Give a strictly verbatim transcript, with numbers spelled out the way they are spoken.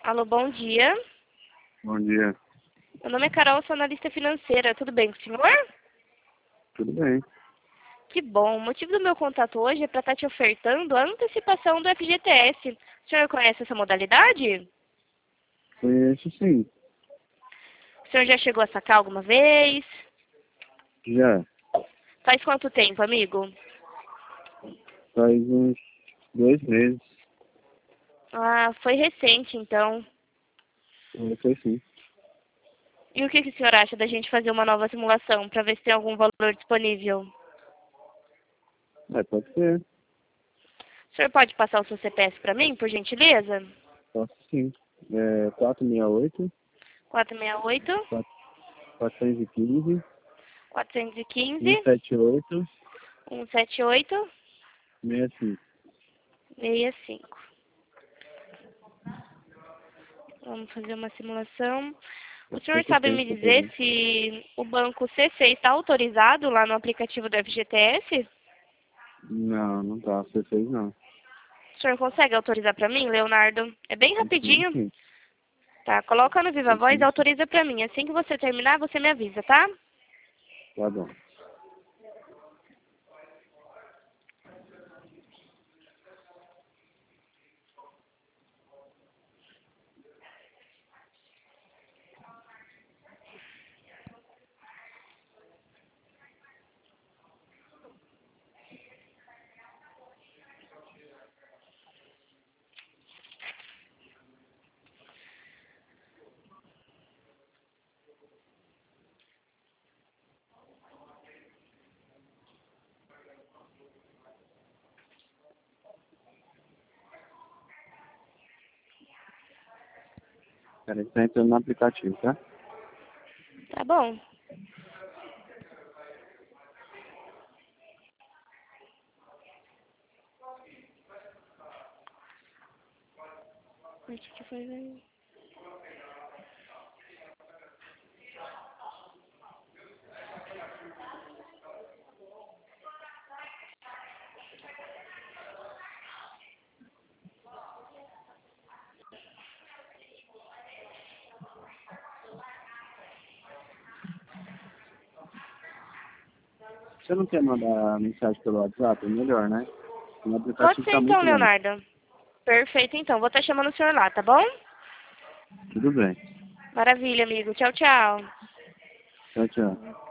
Alô, bom dia. Bom dia. Meu nome é Carol, sou analista financeira. Tudo bem com o senhor? Tudo bem. Que bom. O motivo do meu contato hoje é para estar te ofertando a antecipação do F G T S. O senhor conhece essa modalidade? Conheço sim. O senhor já chegou a sacar alguma vez? Já. Faz quanto tempo, amigo? Faz uns dois meses. Ah, foi recente, então. Eu Foi sim. E o que, que o senhor acha da gente fazer uma nova simulação para ver se tem algum valor disponível? É, pode ser. O senhor pode passar o seu C P F para mim, por gentileza? Posso sim. É quatro seis oito, quatro seis oito, quatrocentos e quinze, quatrocentos e quinze, cento e setenta e oito, cento e setenta e oito, sessenta e cinco. sessenta e cinco. Vamos fazer uma simulação. O senhor sabe me dizer se o banco C C está autorizado lá no aplicativo do F G T S? Não, não tá. Você fez não. O senhor consegue autorizar para mim, Leonardo? É bem Sim, rapidinho. sim. Tá, coloca no Viva Voz e Sim, sim. autoriza para mim. Assim que você terminar, você me avisa, tá? Tá bom. Peraí, tá entrando no aplicativo, tá? Tá bom. Acho que foi... Você não quer mandar mensagem pelo WhatsApp? É melhor, né? O Pode aplicativo ser tá então, muito lento. Leonardo. Perfeito, então. Vou estar chamando o senhor lá, tá bom? Tudo bem. Maravilha, amigo. Tchau, tchau. Tchau, tchau.